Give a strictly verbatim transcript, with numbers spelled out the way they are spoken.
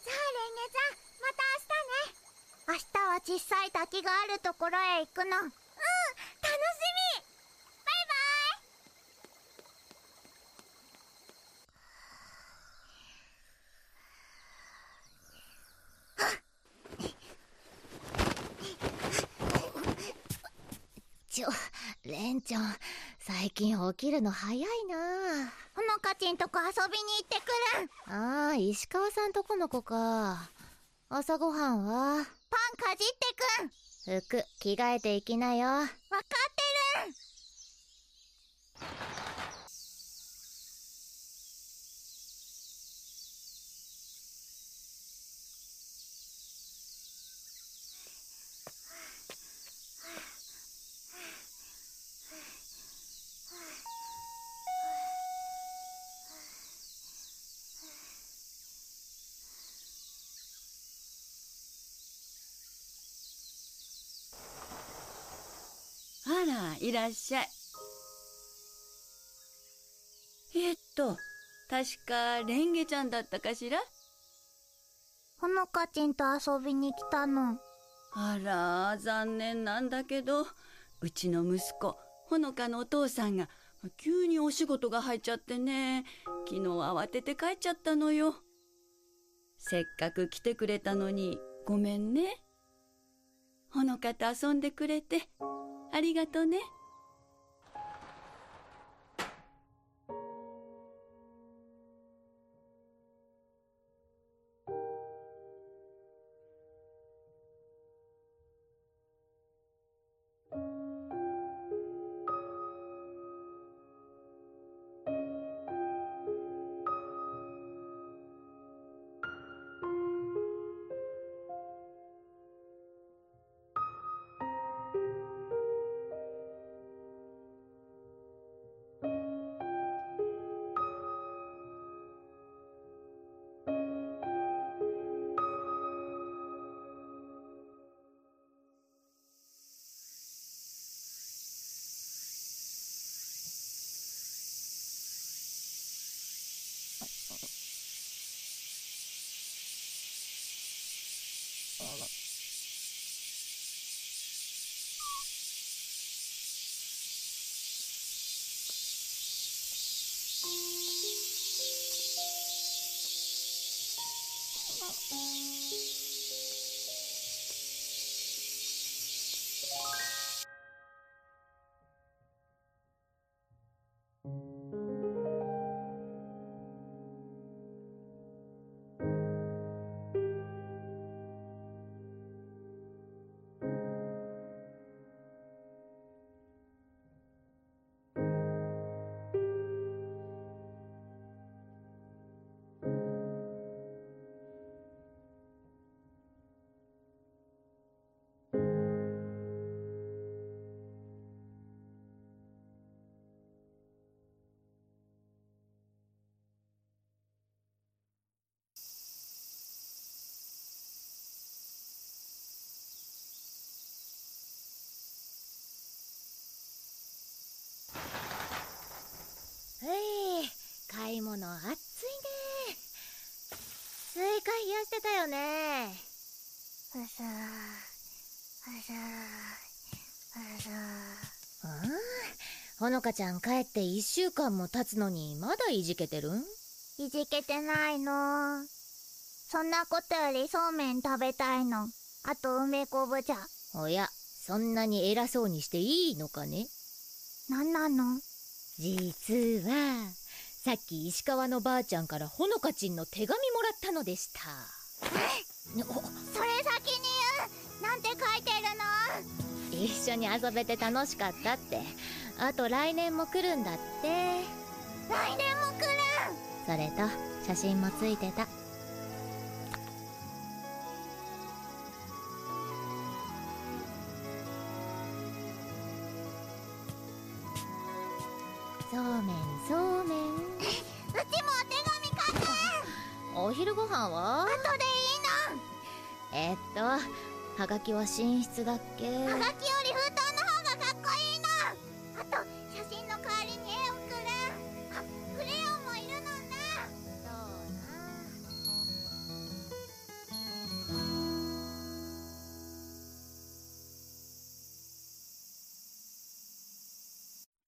じゃあレンゲちゃん、また明日ね。明日は小さい滝があるところへ行くの。うん、楽しみ。バイバイ。ちょ、レンちゃん、最近起きるの早いな。ほのかちんとこ遊びに行ってくる。ああ、石川さんとこの子か。朝ごはんは？パンかじってくん。服着替えていきなよ。わかってる。 あら、いらっしゃい。えっと、確かレンゲちゃんだったかしら？ ほのかちんと遊びに来たの。 あら、残念なんだけど、うちの息子、ほのかのお父さんが急にお仕事が入っちゃってね、昨日慌てて帰っちゃったのよ。せっかく来てくれたのにごめんね。ほのかと遊んでくれてありがとね。 へい、買い物暑いね。スイカ冷やしてたよね。うすーうすーうすー。うん？ほのかちゃん帰っていっしゅうかんも経つのにまだいじけてるん？いじけてないの。そんなことよりそうめん食べたいの。あと梅昆布茶。おや、そんなに偉そうにしていいのかね？なんなの？実はさっき石川のばあちゃんからほのかちんの手紙もらったのでした。それ先に言う。なんて書いてるの？一緒に遊べて楽しかったって。あと来年も来るんだって。来年も来る。それと写真もついてた。そうめんそうめん。うちもお手紙書く。お昼ご飯は後でいいの。えっとはがきは寝室だっけ？はがきよ